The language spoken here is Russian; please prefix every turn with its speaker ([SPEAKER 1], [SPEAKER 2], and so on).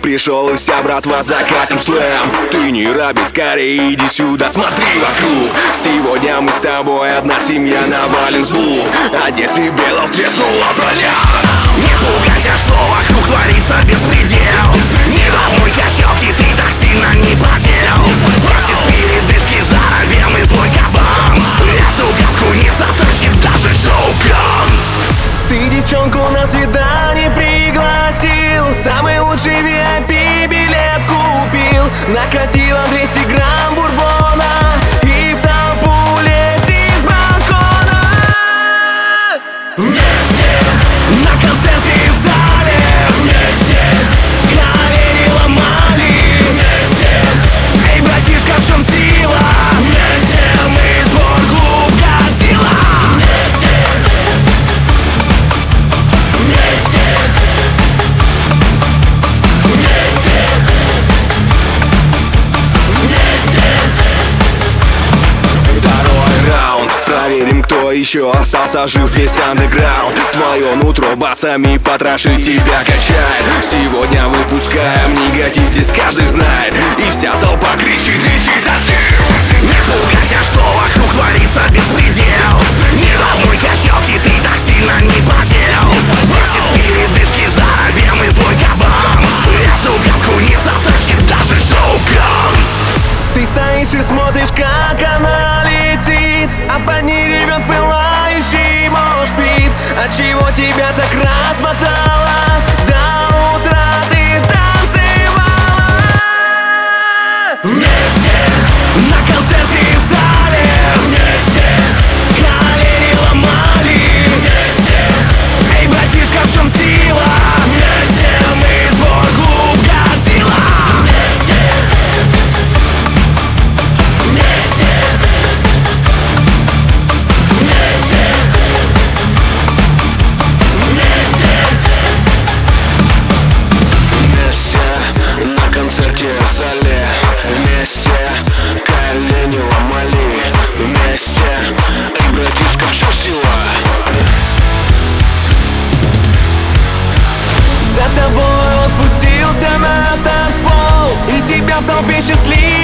[SPEAKER 1] пришел, и вся братва закатим слэм. Ты не робей, скорее иди сюда, смотри вокруг. Сегодня мы с тобой одна семья, навалим звук. Одет себе лов треснула броня. Не пугайся, что вокруг творится беспредел. Не на мой качалке ты так сильно не потел. Просит передышки здоровенный злой кабан. Эту гадку не затащит даже шоу-кан.
[SPEAKER 2] Ты девчонку на свидание пригласил, самый лучший VIP билет купил. Накатила 200 грамм бурбона и в толпу лети с балкона.
[SPEAKER 1] Вместе на концерте и в зале, вместе колени ломали, вместе. Эй, братишка, в чем сила? Вместе мы сбор клуб Годзилла. Проверим, кто еще остался жив, весь андеграунд. Твое нутро басами потрошит, тебя качает. Сегодня выпускаем негатив, здесь каждый знает. И вся толпа кричит, ожив. Не пугайся, что вокруг творится беспредел. Не на одной качалке ты так сильно не потел. Просит передышки здоровенный злой кабан. Эту гадку не затащит даже шоу-кан.
[SPEAKER 2] Ты стоишь и смотришь, как она летит, а под ней ревет пылающий мошпит. Отчего тебя так размотало? До утра ты танцевала.
[SPEAKER 1] Вместе на концерте и в зале, вместе колени ломали, вместе. Эй, братишка, в чем сила? Вместе мы сбор клуб Годзилла.
[SPEAKER 3] концерте в зале, вместе колени ломали, вместе. Эй, братишка, в чем сила?
[SPEAKER 2] За тобой он спустился на танцпол, и тебя в толпе счастливых